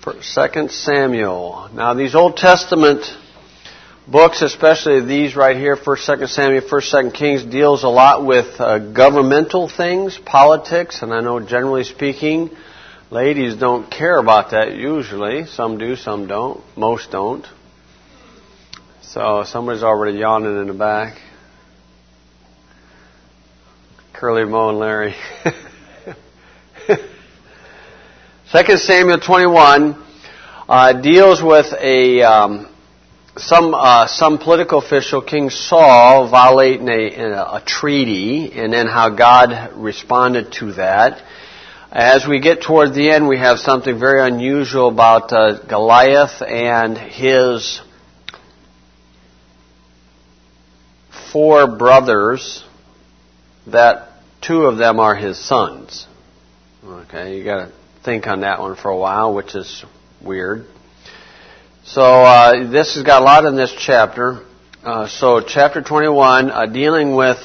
2 Samuel. Now these Old Testament books, especially these right here, 1st, 2nd Samuel, 1st, 2nd Kings, deals a lot with governmental things, politics, and I know generally speaking, ladies don't care about that usually. Some do, some don't. Most don't. So somebody's already yawning in the back. Curly Moe and Larry. 2 Samuel 21 deals with some political official, King Saul, violating a treaty, and then how God responded to that. As we get toward the end, we have something very unusual about Goliath and his 4 brothers, that 2 of them are his sons. Okay, you got to think on that one for a while, which is weird. So this has got a lot in this chapter. So chapter 21, dealing with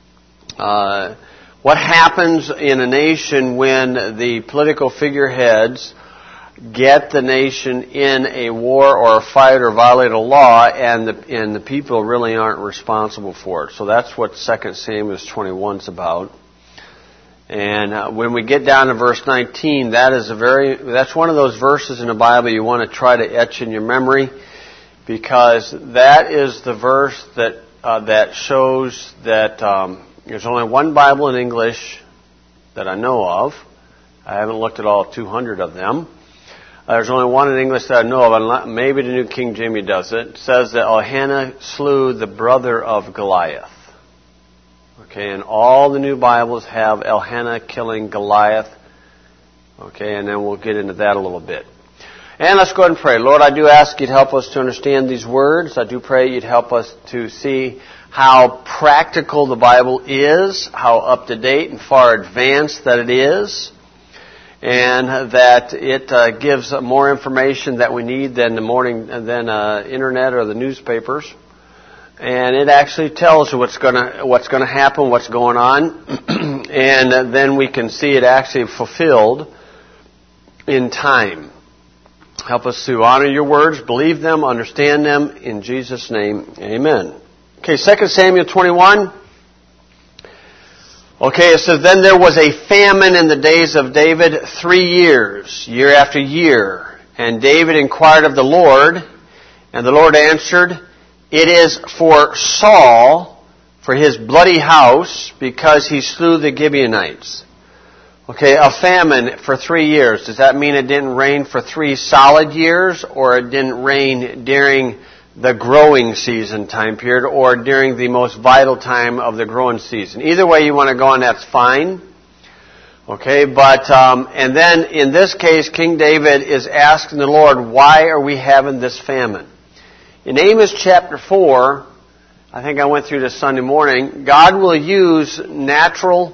what happens in a nation when the political figureheads get the nation in a war or a fight or violate a law, and the people really aren't responsible for it. So that's what 2 Samuel 21 is about. And when we get down to verse 19, that's one of those verses in the Bible you want to try to etch in your memory, because that is the verse that shows that there's only one Bible in English that I know of. I haven't looked at all 200 of them. There's only one in English that I know of, maybe the New King James does it. It says that Elkanah slew the brother of Goliath. Okay, and all the new Bibles have Elkanah killing Goliath. Okay, and then we'll get into that a little bit. And let's go ahead and pray. Lord, I do ask you to help us to understand these words. I do pray you'd help us to see how practical the Bible is, how up to date and far advanced that it is, and that it gives more information that we need than internet or the newspapers. And it actually tells you what's going to happen, what's going on, and then we can see it actually fulfilled in time. Help us to honor your words, believe them, understand them. In Jesus' name, amen. Okay, 2 Samuel 21. Okay, it says, then there was a famine in the days of David 3 years, year after year. And David inquired of the Lord, and the Lord answered, it is for Saul, for his bloody house, because he slew the Gibeonites. Okay, a famine for 3 years. Does that mean it didn't rain for 3 solid years, or it didn't rain during the growing season time period, or during the most vital time of the growing season? Either way you want to go on, that's fine. Okay, but, and then in this case, King David is asking the Lord, why are we having this famine? In Amos chapter 4, I think I went through this Sunday morning, God will use natural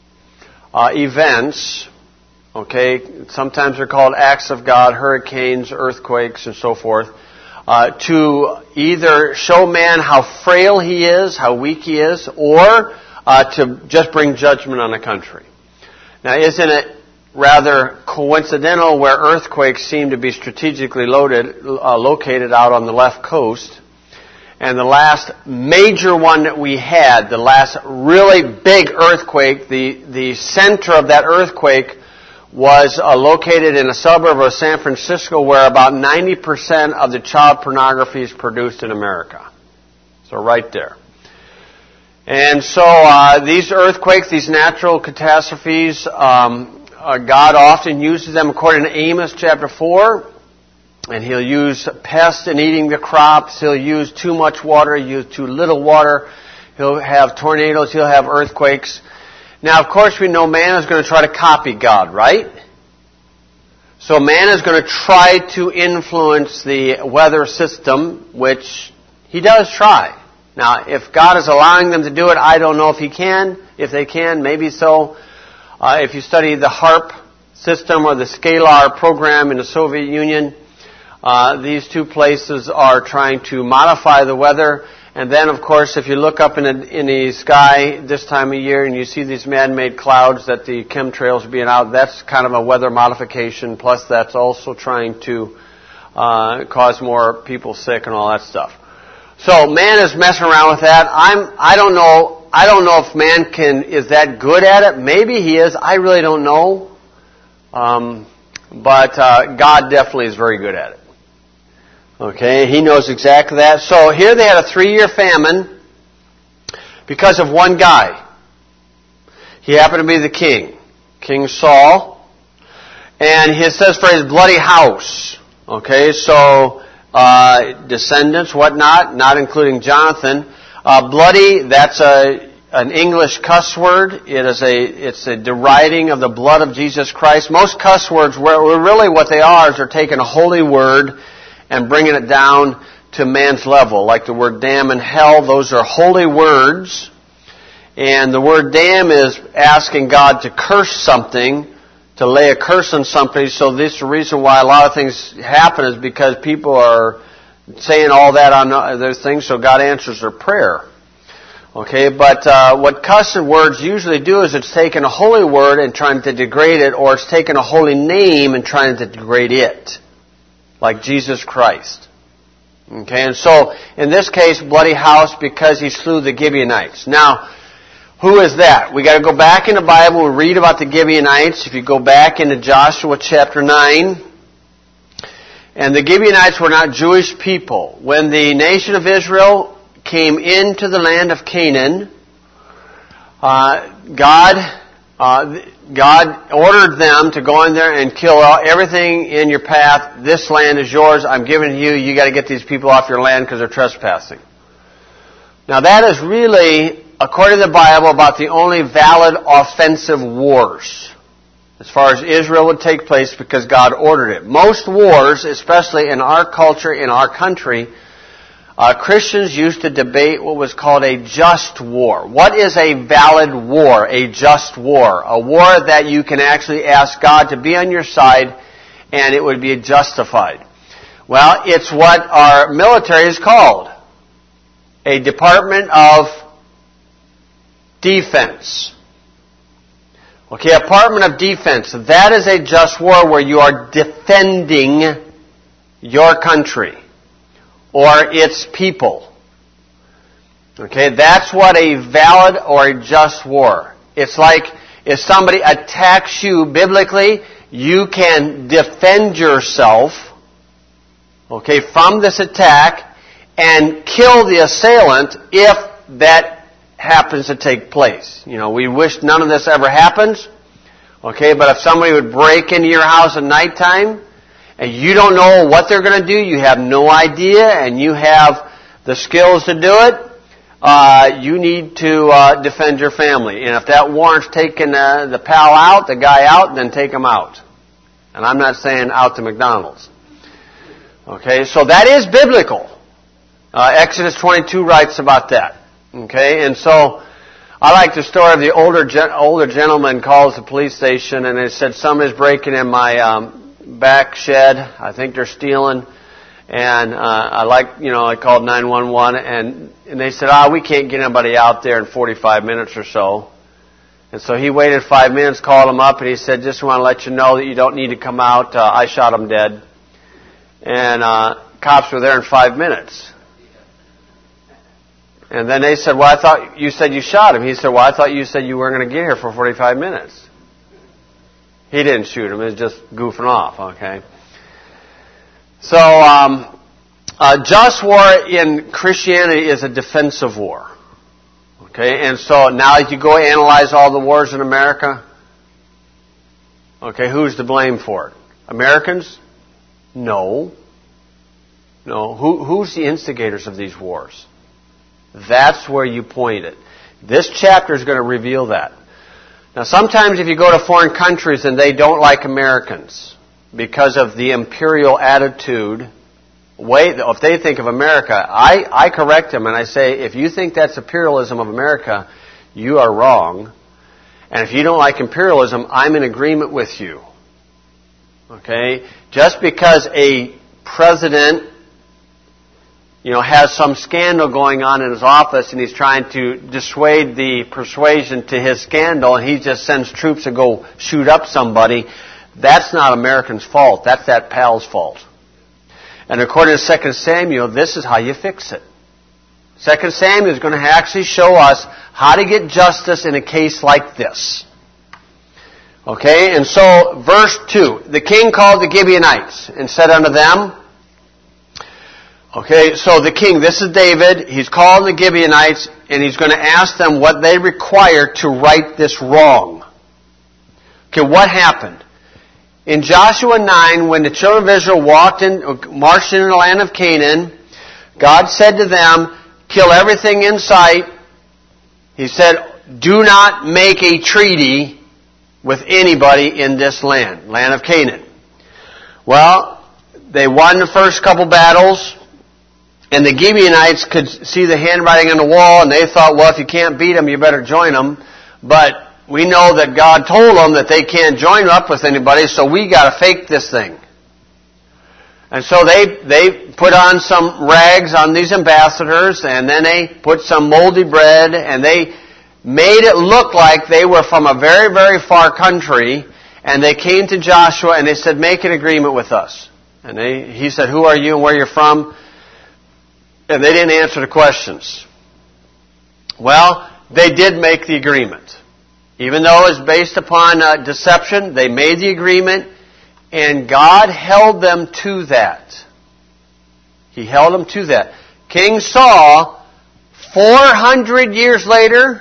events, okay, sometimes they're called acts of God, hurricanes, earthquakes, and so forth, to either show man how frail he is, how weak he is, or to just bring judgment on a country. Now, isn't it rather coincidental where earthquakes seem to be strategically located out on the left coast? And the last major one that we had, the last really big earthquake, the center of that earthquake was located in a suburb of San Francisco, where about 90% of the child pornography is produced in America. So right there. And so these earthquakes, these natural catastrophes, God often uses them according to Amos chapter 4. And He'll use pests in eating the crops. He'll use too much water, use too little water. He'll have tornadoes. He'll have earthquakes. Now, of course, we know man is going to try to copy God, right? So man is going to try to influence the weather system, which he does try. Now, if God is allowing them to do it, I don't know if He can. If they can, maybe so. If you study the HAARP system or the Scalar program in the Soviet Union, these two places are trying to modify the weather, And then, of course, if you look up in the sky this time of year and you see these man-made clouds that the chemtrails are being out, that's kind of a weather modification. Plus, that's also trying to cause more people sick and all that stuff. So man is messing around with that. I don't know if man is that good at it. Maybe he is. I really don't know. But God definitely is very good at it. Okay, He knows exactly that. So here they had a 3-year famine because of one guy. He happened to be the king, King Saul. And it says for his bloody house. Okay, so descendants, whatnot, not including Jonathan. Bloody, that's an English cuss word. It's a deriding of the blood of Jesus Christ. Most cuss words, really what they are, is they're taking a holy word and bringing it down to man's level. Like the word damn and hell, those are holy words. And the word damn is asking God to curse something, to lay a curse on somebody. So this is the reason why a lot of things happen, is because people are saying all that on those things, so God answers their prayer. Okay, but what cuss words usually do is it's taking a holy word and trying to degrade it, or it's taking a holy name and trying to degrade it. Like Jesus Christ. Okay, and so in this case, bloody house because he slew the Gibeonites. Now, who is that? We got to go back in the Bible and read about the Gibeonites. If you go back into Joshua chapter 9, and the Gibeonites were not Jewish people. When the nation of Israel came into the land of Canaan, God ordered them to go in there and kill everything in your path. This land is yours. I'm giving it to you. You got to get these people off your land because they're trespassing. Now that is really, according to the Bible, about the only valid offensive wars as far as Israel would take place, because God ordered it. Most wars, especially in our culture, in our country, Christians used to debate what was called a just war. What is a valid war, a just war? A war that you can actually ask God to be on your side and it would be justified. Well, it's what our military is called. A Department of Defense. Okay, a Department of Defense. That is a just war where you are defending your country or its people. Okay, that's what a valid or a just war. It's like if somebody attacks you biblically, you can defend yourself, okay, from this attack and kill the assailant if that happens to take place. You know, we wish none of this ever happens, okay, but if somebody would break into your house at nighttime and you don't know what they're going to do, you have no idea, and you have the skills to do it, you need to defend your family. And if that warrants taking the pal out, the guy out, then take him out. And I'm not saying out to McDonald's. Okay, so that is biblical. Exodus 22 writes about that. Okay, and so I like the story of the older gentleman calls the police station and they said somebody's breaking in my back shed. I think they're stealing. And I called 911 and they said, we can't get anybody out there in 45 minutes or so. And so he waited 5 minutes, called him up, and he said, just want to let you know that you don't need to come out. I shot him dead. And cops were there in 5 minutes. And then they said, well, I thought you said you shot him. He said, well, I thought you said you weren't going to get here for 45 minutes. He didn't shoot him. He was just goofing off, okay? So, just war in Christianity is a defensive war. Okay, and so now if you go analyze all the wars in America, okay, who's to blame for it? Americans? No. Who's the instigators of these wars? That's where you point it. This chapter is going to reveal that. Now, sometimes if you go to foreign countries and they don't like Americans because of the imperial attitude, if they think of America, I correct them and I say, if you think that's imperialism of America, you are wrong. And if you don't like imperialism, I'm in agreement with you. Okay? Just because a president, has some scandal going on in his office, and he's trying to dissuade the persuasion to his scandal, and he just sends troops to go shoot up somebody, that's not American's fault. That's that pal's fault. And according to 2 Samuel, this is how you fix it. 2 Samuel is going to actually show us how to get justice in a case like this. Okay, and so verse 2, the king called the Gibeonites and said unto them, okay, so the king, this is David, he's calling the Gibeonites, and he's going to ask them what they require to right this wrong. Okay, what happened? In Joshua 9, when the children of Israel marched into the land of Canaan, God said to them, kill everything in sight. He said, do not make a treaty with anybody in this land of Canaan. Well, they won the first couple battles, and the Gibeonites could see the handwriting on the wall, and they thought, well, if you can't beat them, you better join them. But we know that God told them that they can't join up with anybody, so we got to fake this thing. And so they put on some rags on these ambassadors, and then they put some moldy bread, and they made it look like they were from a very, very far country, and they came to Joshua and they said, make an agreement with us. And he said, who are you and where you're from? And they didn't answer the questions. Well, they did make the agreement. Even though it was based upon deception, they made the agreement, and God held them to that. He held them to that. King Saul, 400 years later,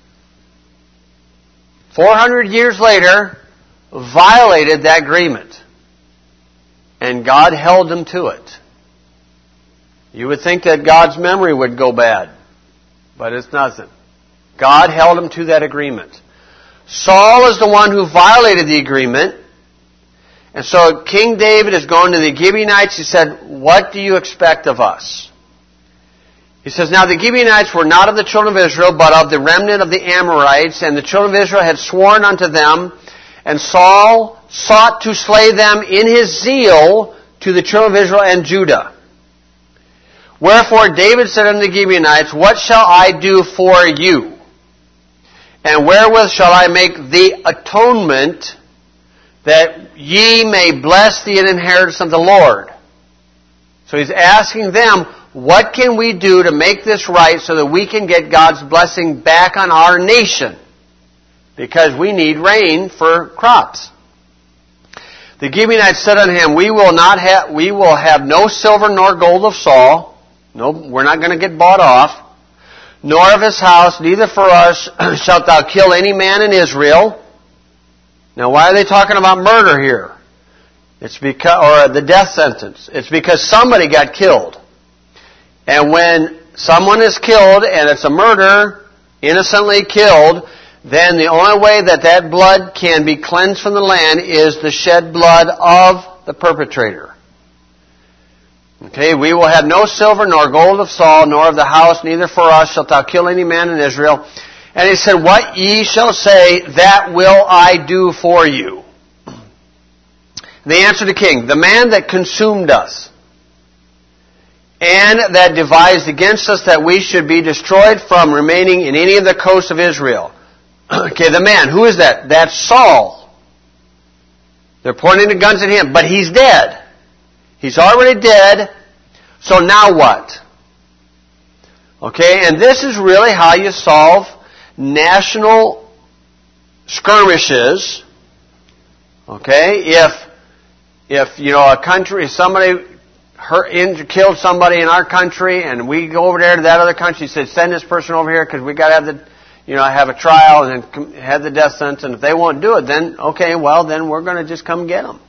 violated that agreement. And God held him to it. You would think that God's memory would go bad, but it's nothing. God held him to that agreement. Saul is the one who violated the agreement. And so King David is going to the Gibeonites. He said, what do you expect of us? He says, now the Gibeonites were not of the children of Israel, but of the remnant of the Amorites, and the children of Israel had sworn unto them, and Saul sought to slay them in his zeal to the children of Israel and Judah. Wherefore David said unto the Gibeonites, what shall I do for you? And wherewith shall I make the atonement that ye may bless the inheritance of the Lord? So he's asking them, what can we do to make this right so that we can get God's blessing back on our nation? Because we need rain for crops. The Gibeonites said unto him, we will have no silver nor gold of Saul. No, we're not going to get bought off. Nor of his house, neither for us shalt thou kill any man in Israel. Now why are they talking about murder here? It's because, or the death sentence. It's because somebody got killed. And when someone is killed, and it's a murder, innocently killed, then the only way that blood can be cleansed from the land is the shed blood of the perpetrator. Okay, we will have no silver nor gold of Saul, nor of the house, neither for us shalt thou kill any man in Israel. And he said, what ye shall say, that will I do for you. They answered the king, the man that consumed us, and that devised against us that we should be destroyed from remaining in any of the coasts of Israel. Okay, the man, who is that? That's Saul. They're pointing the guns at him, but he's dead. He's already dead, so now what? Okay, and this is really how you solve national skirmishes. Okay, if a country, somebody killed somebody in our country, and we go over there to that other country, said, send this person over here because we got to have have a trial and then have the death sentence. And if they won't do it, then then we're going to just come get them.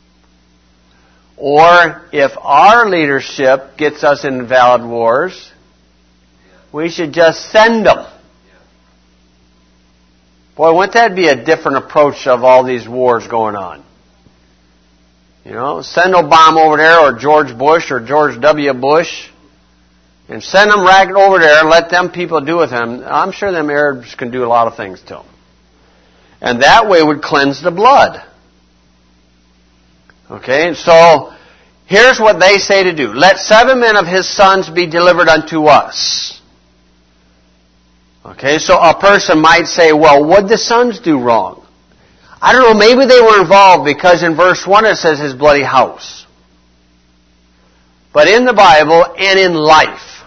Or if our leadership gets us in valid wars, we should just send them. Boy, wouldn't that be a different approach of all these wars going on? Send Obama over there, or George Bush, or George W. Bush, and send them right over there and let them people do with him. I'm sure them Arabs can do a lot of things to them. And that way would cleanse the blood. Okay, and so Here's what they say to do. Let 7 men of his sons be delivered unto us. Okay, so a person might say, well, what did the sons do wrong? I don't know, maybe they were involved because in verse 1 it says his bloody house. But in the Bible and in life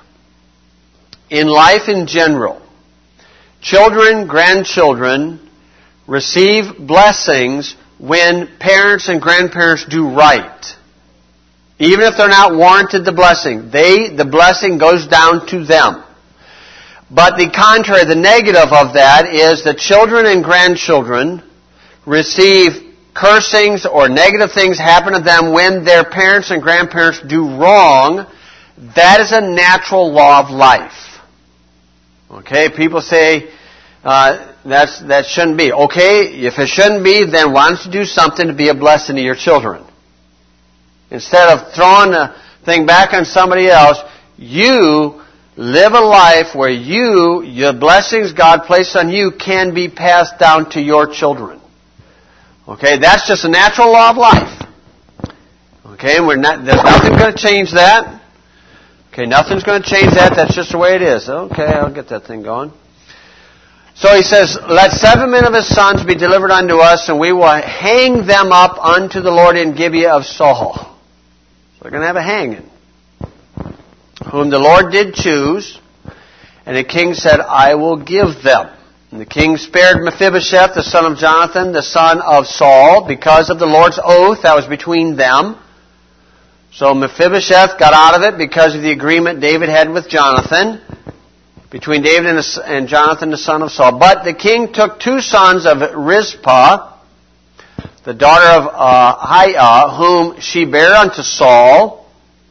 in general, children, grandchildren receive blessings when parents and grandparents do right. Even if they're not warranted the blessing, the blessing goes down to them. But the contrary, the negative of that is that children and grandchildren receive cursings or negative things happen to them when their parents and grandparents do wrong. That is a natural law of life. Okay, people say that shouldn't be. Okay, if it shouldn't be, then why don't you do something to be a blessing to your children? Instead of throwing the thing back on somebody else, you live a life where your blessings God placed on you can be passed down to your children. Okay, that's just a natural law of life. Okay, there's nothing going to change that. Okay, nothing's going to change that. That's just the way it is. Okay, I'll get that thing going. So he says, let 7 men of his sons be delivered unto us, and we will hang them up unto the Lord in Gibeah of Saul. So they're going to have a hanging. Whom the Lord did choose, and the king said, I will give them. And the king spared Mephibosheth, the son of Jonathan, the son of Saul, because of the Lord's oath that was between them. So Mephibosheth got out of it because of the agreement David had with Jonathan, between David and Jonathan, the son of Saul. But the king took 2 sons of Rizpah, the daughter of Aiah, whom she bare unto Saul,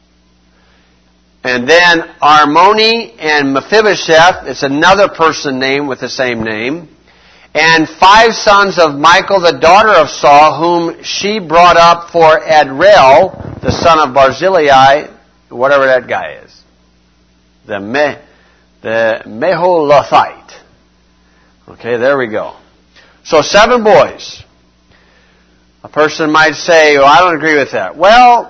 and then Armoni and Mephibosheth, it's another person named with the same name, and 5 sons of Michal, the daughter of Saul, whom she brought up for Adriel, the son of Barzillai, whatever that guy is. The Meholathite. Okay, there we go. So 7 boys. A person might say, well, I don't agree with that. Well,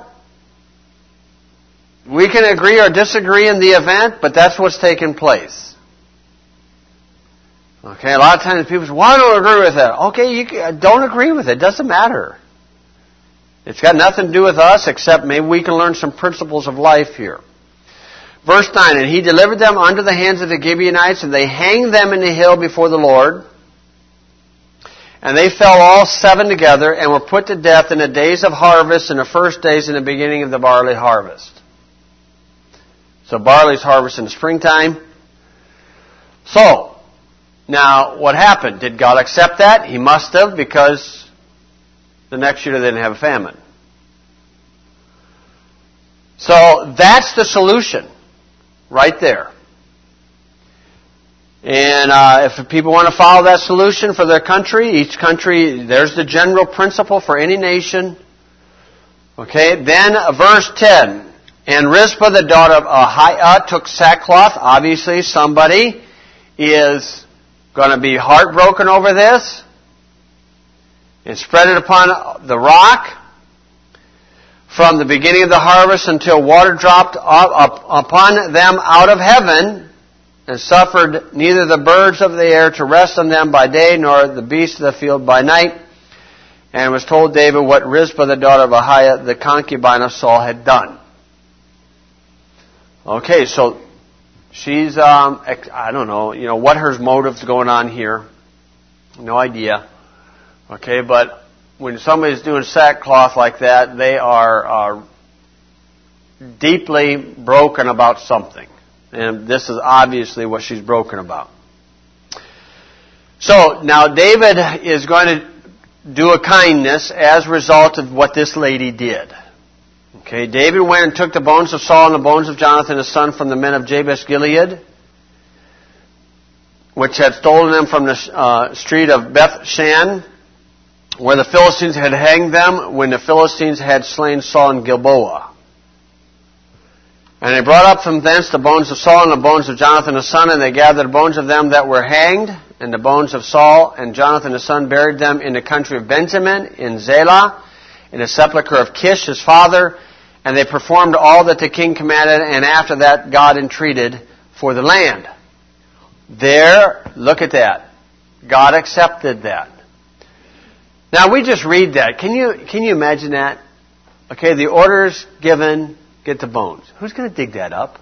we can agree or disagree in the event, but that's what's taken place. Okay, a lot of times people say, well, I don't agree with that. Okay, you don't agree with it. It doesn't matter. It's got nothing to do with us except maybe we can learn some principles of life here. Verse 9, and he delivered them unto the hands of the Gibeonites, and they hanged them in the hill before the Lord. And they fell all 7 together, and were put to death in the days of harvest, in the first days in the beginning of the barley harvest. So barley's harvest in the springtime. So, now what happened? Did God accept that? He must have, because the next year they didn't have a famine. So that's the solution. Right there. And if people want to follow that solution for their country, each country, there's the general principle for any nation. Okay, then verse 10. And Rizpah, the daughter of Aiah, took sackcloth. Obviously, somebody is going to be heartbroken over this. And spread it upon the rock from the beginning of the harvest until water dropped upon them out of heaven, and suffered neither the birds of the air to rest on them by day, nor the beasts of the field by night. And it was told David what Rizpah, the daughter of Aiah, the concubine of Saul, had done. Okay, so she's, I don't know, what her motive's going on here. No idea. Okay, but when somebody's doing sackcloth like that, they are deeply broken about something. And this is obviously what she's broken about. So, now David is going to do a kindness as a result of what this lady did. Okay, David went and took the bones of Saul and the bones of Jonathan his son from the men of Jabesh Gilead, which had stolen them from the street of Beth Shan, where the Philistines had hanged them when the Philistines had slain Saul in Gilboa. And they brought up from thence the bones of Saul and the bones of Jonathan his son, and they gathered the bones of them that were hanged, and the bones of Saul and Jonathan his son, buried them in the country of Benjamin, in Zelah, in the sepulchre of Kish his father, And they performed all that the king commanded, and after that God entreated for the land. There, look at that. God accepted that. Now we just read that. Can you imagine that? Okay, the orders given, get the bones. Who's going to dig that up?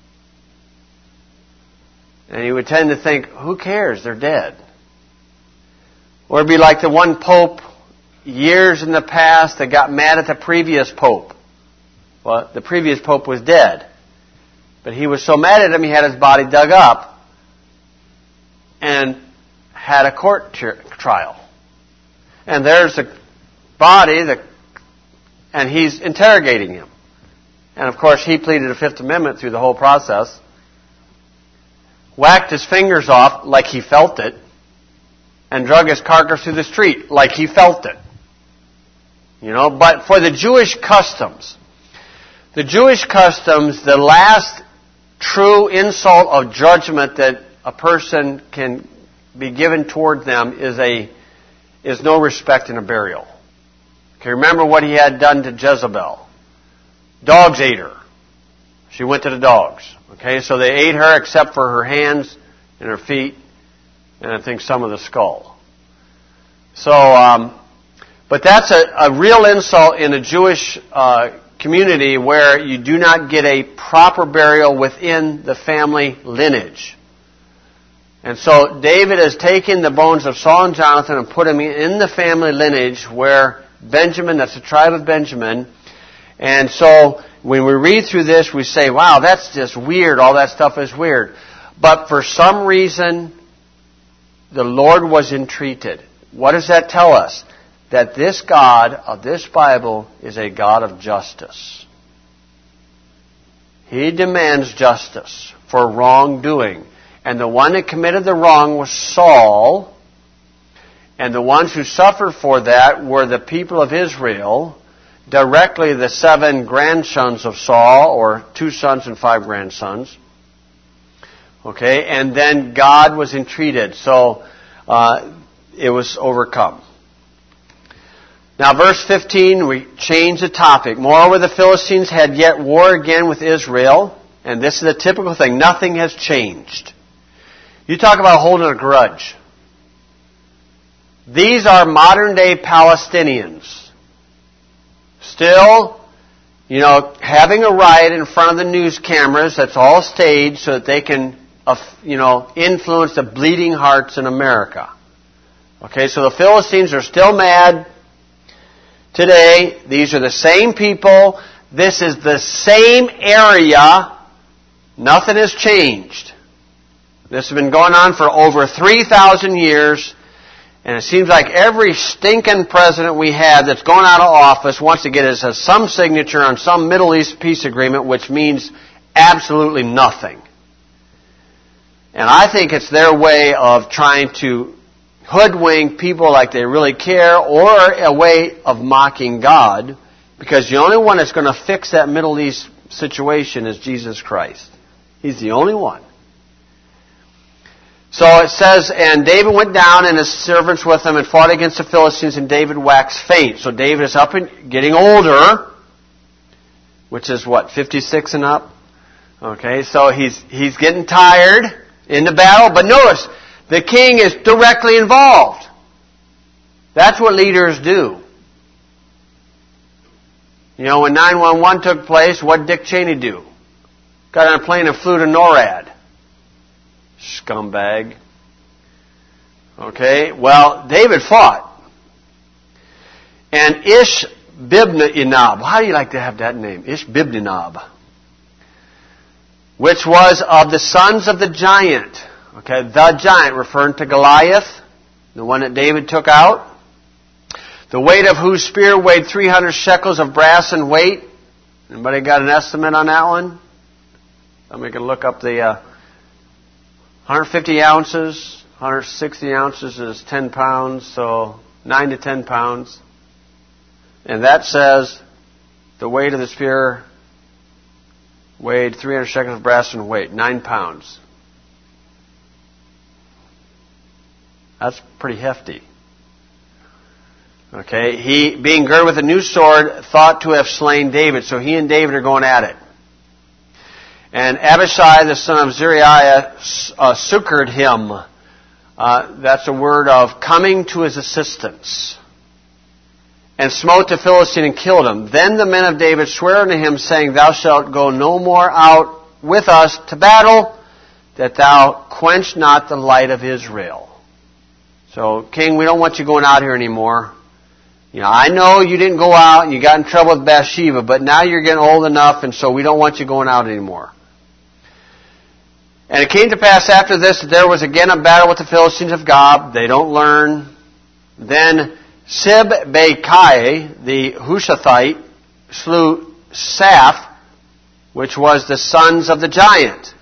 And you would tend to think, who cares? They're dead. Or it'd be like the one pope years in the past that got mad at the previous pope. Well, the previous pope was dead. But he was so mad at him, he had his body dug up and had a court trial. And there's the body, and he's interrogating him. And of course, he pleaded the Fifth Amendment through the whole process. Whacked his fingers off like he felt it, and drug his carcass through the street like he felt it. But for the Jewish customs, the last true insult of judgment that a person can be given toward them is no respect and a burial. Okay, remember what he had done to Jezebel. Dogs ate her. She went to the dogs. Okay, so they ate her except for her hands and her feet, and I think some of the skull. So, but that's a real insult in a Jewish community where you do not get a proper burial within the family lineage. And so David has taken the bones of Saul and Jonathan and put them in the family lineage where Benjamin, that's the tribe of Benjamin. And so when we read through this, we say, wow, that's just weird. All that stuff is weird. But for some reason, the Lord was entreated. What does that tell us? That this God of this Bible is a God of justice. He demands justice for wrongdoing. And the one that committed the wrong was Saul. And the ones who suffered for that were the people of Israel, directly the 7 grandsons of Saul, or 2 sons and 5 grandsons. Okay, and then God was entreated. So it was overcome. Now verse 15, we change the topic. Moreover, the Philistines had yet war again with Israel. And this is a typical thing. Nothing has changed. You talk about holding a grudge. These are modern day Palestinians. Still, having a riot in front of the news cameras that's all staged so that they can, influence the bleeding hearts in America. Okay, so the Philistines are still mad today. These are the same people. This is the same area. Nothing has changed. This has been going on for over 3,000 years. And it seems like every stinking president we have that's going out of office wants to get us some signature on some Middle East peace agreement, which means absolutely nothing. And I think it's their way of trying to hoodwink people like they really care, or a way of mocking God, because the only one that's going to fix that Middle East situation is Jesus Christ. He's the only one. So it says, and David went down and his servants with him and fought against the Philistines, and David waxed faint. So David is up and getting older, which is 56 and up? Okay, so he's getting tired in the battle. But notice, the king is directly involved. That's what leaders do. When 911 took place, what did Dick Cheney do? Got on a plane and flew to NORAD. Scumbag. Okay, well, David fought. And Ishbibnenob, how do you like to have that name? Ishbibnenob. Which was of the sons of the giant. Okay, the giant, referring to Goliath, the one that David took out. The weight of whose spear weighed 300 shekels of brass in weight. Anybody got an estimate on that one? We can look up the 150 ounces, 160 ounces is 10 pounds, so 9 to 10 pounds. And that says the weight of the spear weighed 300 shekels of brass in weight, 9 pounds. That's pretty hefty. Okay, he, being girded with a new sword, thought to have slain David. So he and David are going at it. And Abishai, the son of Zeruiah, succored him. That's a word of coming to his assistance. And smote the Philistine and killed him. Then the men of David sware unto him, saying, Thou shalt go no more out with us to battle, that thou quench not the light of Israel. So, King, we don't want you going out here anymore. You know, I know you didn't go out and you got in trouble with Bathsheba, but now you're getting old enough, and so we don't want you going out anymore. And it came to pass after this that there was again a battle with the Philistines of Gob. They don't learn. Then Sibbekai, the Hushathite, slew Saph, which was the sons of the giant.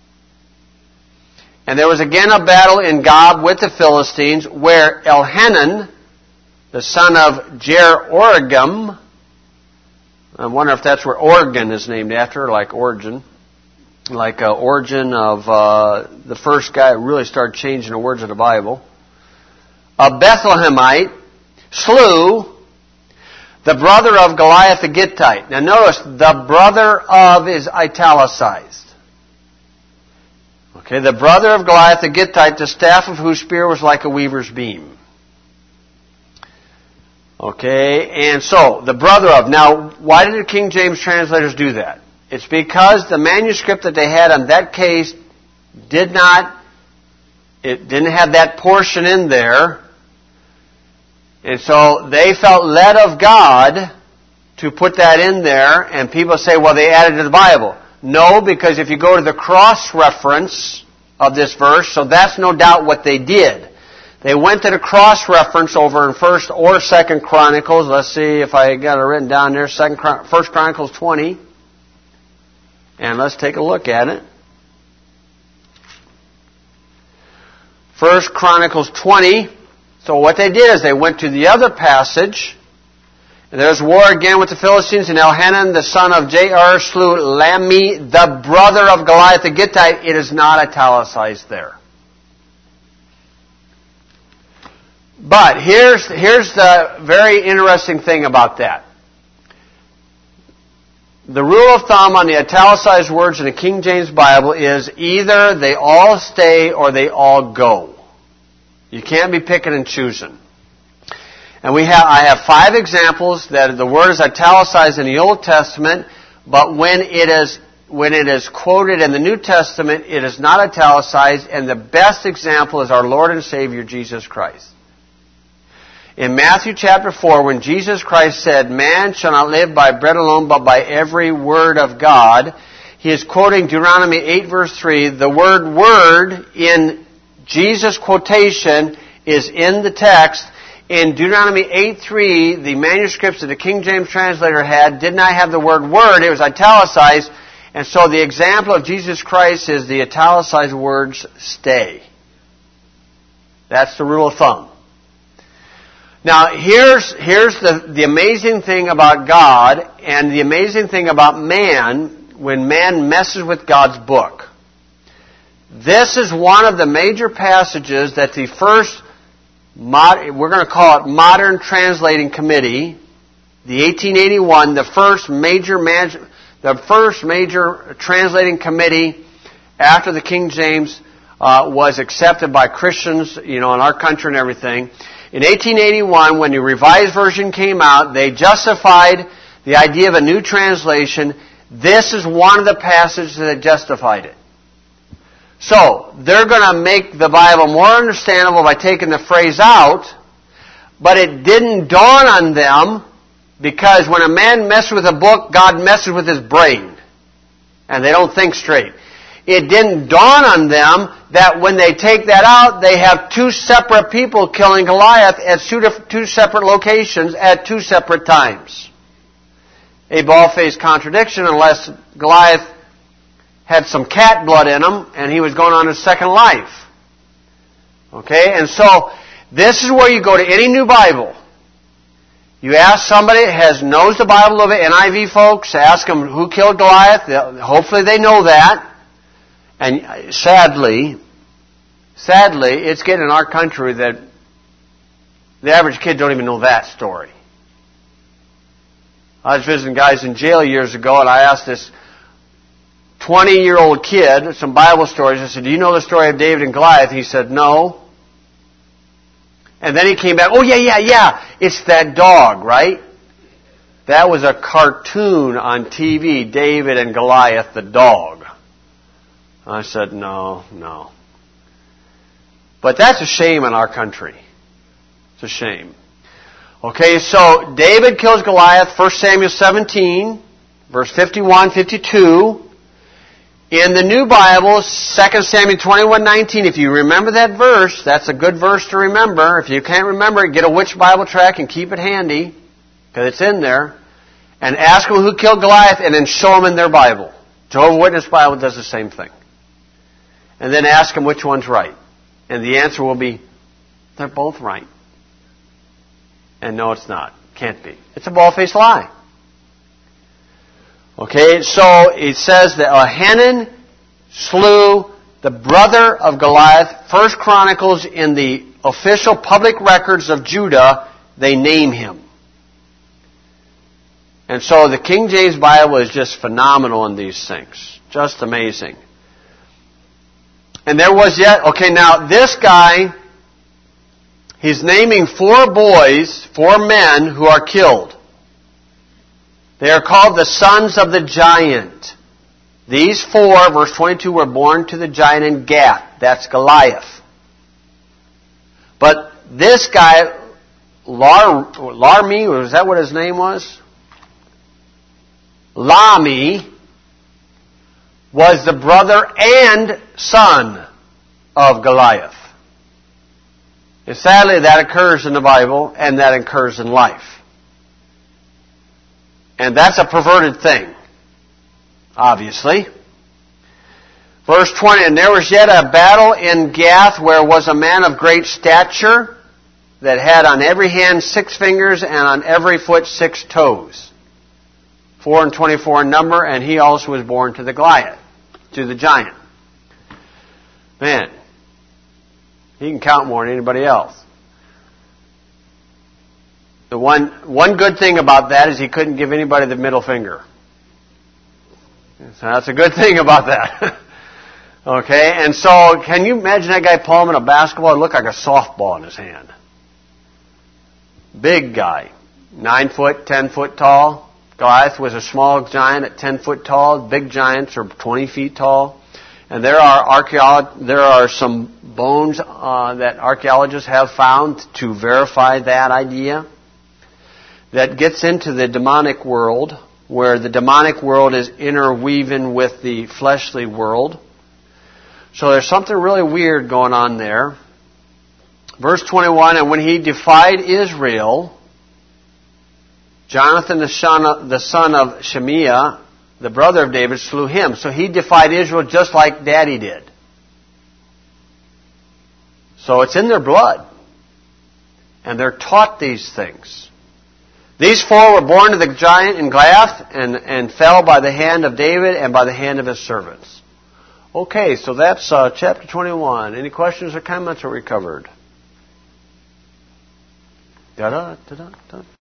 And there was again a battle in Gob with the Philistines, where Elhanan, the son of Jer-Oregim, I wonder if that's where Oregon is named after, like Origin. Like origin of the first guy who really started changing the words of the Bible. A Bethlehemite slew the brother of Goliath the Gittite. Now notice, the brother of is italicized. Okay, the brother of Goliath the Gittite, the staff of whose spear was like a weaver's beam. Okay, and so, the brother of. Now, why did the King James translators do that? It's because the manuscript that they had on that case didn't have that portion in there. And so they felt led of God to put that in there, and people say, well, they added to the Bible. No, because if you go to the cross-reference of this verse, so that's no doubt what they did. They went to the cross-reference over in 1st or 2nd Chronicles. Let's see if I got it written down there. 1st Chronicles 20. And let's take a look at it. 1st Chronicles 20. So what they did is they went to the other passage. And there's war again with the Philistines. And Elhanan, the son of Jair, slew Lammi, the brother of Goliath the Gittite. It is not italicized there. But here's the very interesting thing about that. The rule of thumb on the italicized words in the King James Bible is either they all stay or they all go. You can't be picking and choosing. And I have 5 examples that the word is italicized in the Old Testament, but when it is quoted in the New Testament, it is not italicized, and the best example is our Lord and Savior, Jesus Christ. In Matthew chapter 4, when Jesus Christ said, Man shall not live by bread alone, but by every word of God, he is quoting Deuteronomy 8 verse 3. The word in Jesus' quotation is in the text. In Deuteronomy 8:3, the manuscripts that the King James translator had did not have the word word, it was italicized. And so the example of Jesus Christ is the italicized words stay. That's the rule of thumb. Now, here's the amazing thing about God and the amazing thing about man when man messes with God's book. This is one of the major passages that the first, we're going to call it Modern Translating Committee, the 1881, the first major translating committee after the King James was accepted by Christians, in our country and everything. In 1881, when the Revised Version came out, they justified the idea of a new translation. This is one of the passages that justified it. So, they're going to make the Bible more understandable by taking the phrase out, but it didn't dawn on them, because when a man messes with a book, God messes with his brain. And they don't think straight. It didn't dawn on them that when they take that out, they have 2 separate people killing Goliath at 2 separate locations at 2 separate times. A bald-faced contradiction unless Goliath had some cat blood in him and he was going on his second life. Okay, and so this is where you go to any new Bible. You ask somebody that knows the Bible a bit, NIV folks, ask them who killed Goliath. Hopefully they know that. And sadly, it's getting in our country that The average kid don't even know that story. I was visiting guys in jail years ago, and I asked this 20-year-old kid some Bible stories. I said, do you know the story of David and Goliath? He said, no. And then he came back, oh, yeah. It's that dog, right? That was a cartoon on TV, David and Goliath, the dog. I said, no. But that's a shame in our country. It's a shame. Okay, so David kills Goliath, 1 Samuel 17, verse 51, 52. In the New Bible, 2 Samuel 21:19, if you remember that verse, that's a good verse to remember. If you can't remember it, get a Which Bible track and keep it handy, because it's in there. And ask them who killed Goliath, and then show them in their Bible. Jehovah's Witness Bible does the same thing. And then ask them which one's right. And the answer will be, they're both right. And no, it's not. Can't be. It's a bald-faced lie. Okay, so it says that Hanan slew the brother of Goliath. 1 Chronicles, in the official public records of Judah, they name him. And so the King James Bible is just phenomenal in these things. Just amazing. And there was yet, okay, now this guy, he's naming 4 boys, 4 men who are killed. They are called the sons of the giant. These 4, verse 22, were born to the giant in Gath. That's Goliath. But this guy, Larmi, was that what his name was? Lami, was the brother and son of Goliath. And sadly, that occurs in the Bible, and that occurs in life. And that's a perverted thing, obviously. Verse 20, and there was yet a battle in Gath where was a man of great stature that had on every hand 6 fingers and on every foot 6 toes. 4 and 24 in number, and he also was born to the Goliath, to the giant. Man, he can count more than anybody else. The one good thing about that is he couldn't give anybody the middle finger. So that's a good thing about that. Okay, and so can you imagine that guy palming a basketball? It looked like a softball in his hand. Big guy, 9 foot, 10 foot tall. Goliath was a small giant at 10 foot tall. Big giants are 20 feet tall. And there are some bones that archaeologists have found to verify that idea. That gets into the demonic world, where the demonic world is interweaving with the fleshly world. So there's something really weird going on there. Verse 21, and when he defied Israel, Jonathan, the son of Shemiah, the brother of David, slew him. So he defied Israel just like Daddy did. So it's in their blood. And they're taught these things. These 4 were born to the giant in Gath and fell by the hand of David and by the hand of his servants. Okay, so that's chapter 21. Any questions or comments are we covered? Da-da, da-da, da.